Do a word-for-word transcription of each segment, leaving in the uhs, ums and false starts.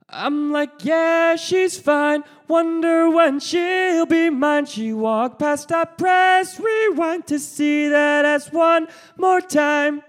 I'm like, yeah, she's fine. Wonder when she'll be mine. She walked past, I press rewind to see that ass one more time.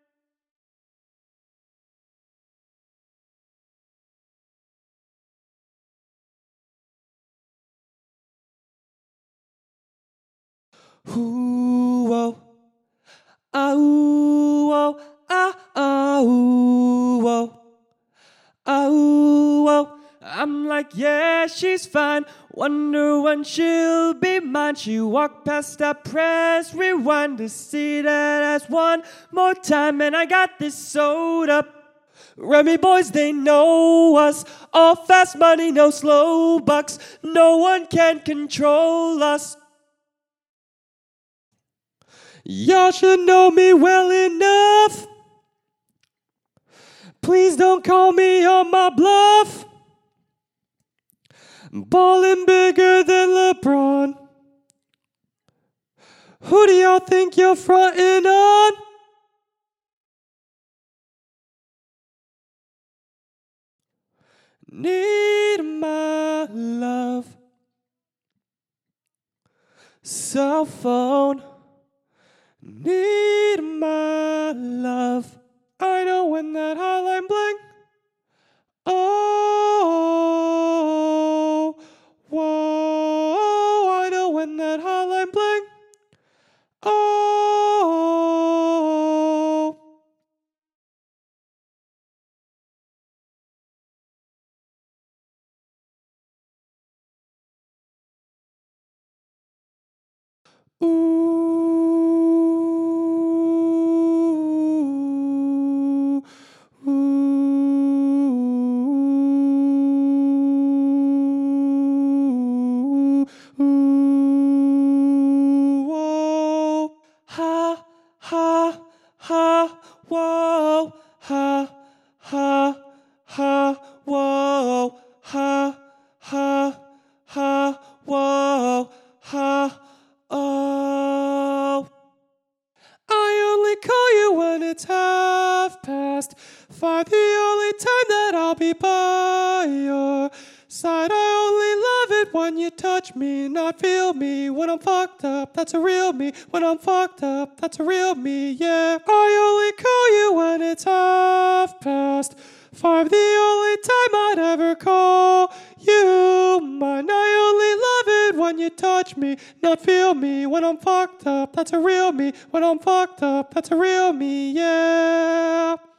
Ooh, oh, ah, ooh, oh, ah, ah, ooh, oh, ah, ooh, oh. I'm like, yeah, she's fine. Wonder when she'll be mine. She walked past, I press rewind to see that ass one more time. And I got this soda. Remy boys, they know us. All fast money, no slow bucks. No one can control us. Y'all should know me well enough. Please don't call me on my bluff. I'm ballin' bigger than LeBron. Who do y'all think you're frontin' on? Need my love. Cell phone. Need my love. I know when that hotline bling. Oh, whoa, I know when that hotline bling. Oh. Ooh, ooh, ooh, whoa, ha, ha, ha, whoa, ha, ha, ha, whoa, ha, ha, ha, whoa, ha. Oh, I only call you when it's half past five. The only time that I'll be by your side. I only love it when you touch me, not feel me. When I'm fucked up, that's a real me. When I'm fucked up, that's a real me, yeah. I only call you when it's half past five. The only time I'd ever call you mine. I only love it when you touch me, not feel me. When I'm fucked up, that's a real me. When I'm fucked up, that's a real me, yeah.